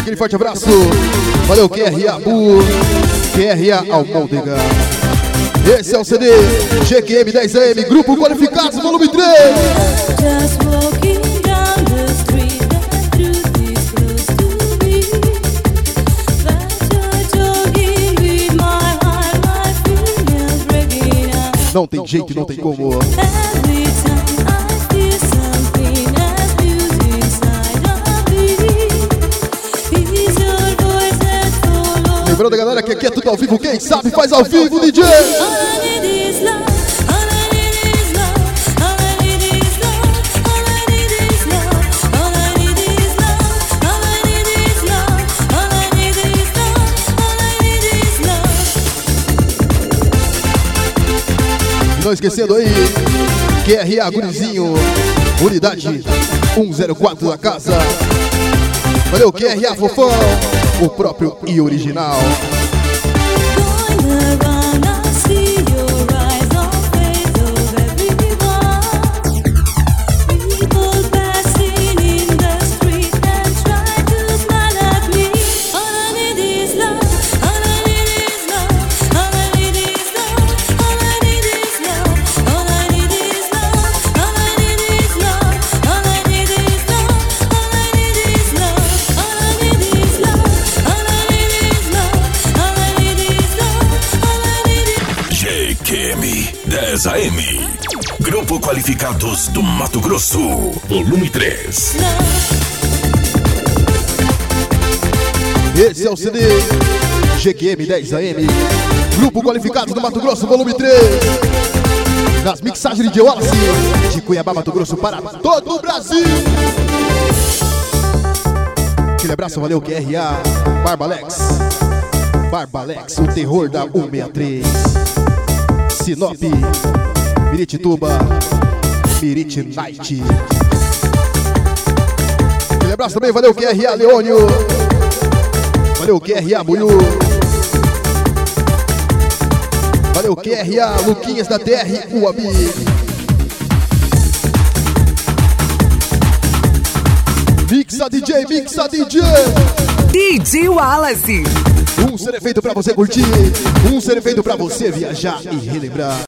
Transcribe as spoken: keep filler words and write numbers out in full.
aquele forte abraço. Valeu, Q R A Bu, Q R A Almôndega. Esse é o C D G Q M dez A M, Grupo Qualificados, volume três. Não tem jeito, não tem como. Lembrando, galera, que aqui é tudo ao vivo. Quem sabe faz ao vivo, D J. Não esquecendo aí, Q R A Gurizinho, unidade um zero quatro da casa. Valeu, Q R A Fofão, o próprio e original. dez A M, Grupo Qualificados do Mato Grosso, volume três. Esse é o C D G Q M dez A M, Grupo Qualificados do Mato Grosso, volume três. Nas mixagens de Wallace, de Cuiabá, Mato Grosso, para todo o Brasil. Aquele abraço, valeu, Q R A Barbalex. Barbalex, o terror da cento e sessenta e três. Sinop, Miritituba, Mirit Night. Aquele abraço também, valeu, Q R A Leônio. Valeu, Q R A Buiú. Valeu, Q R A Luquinhas da T R Uabi. Mixa D J, mixa D J. D J Wallace. Um ser feito pra você curtir, um ser feito pra você viajar e relembrar.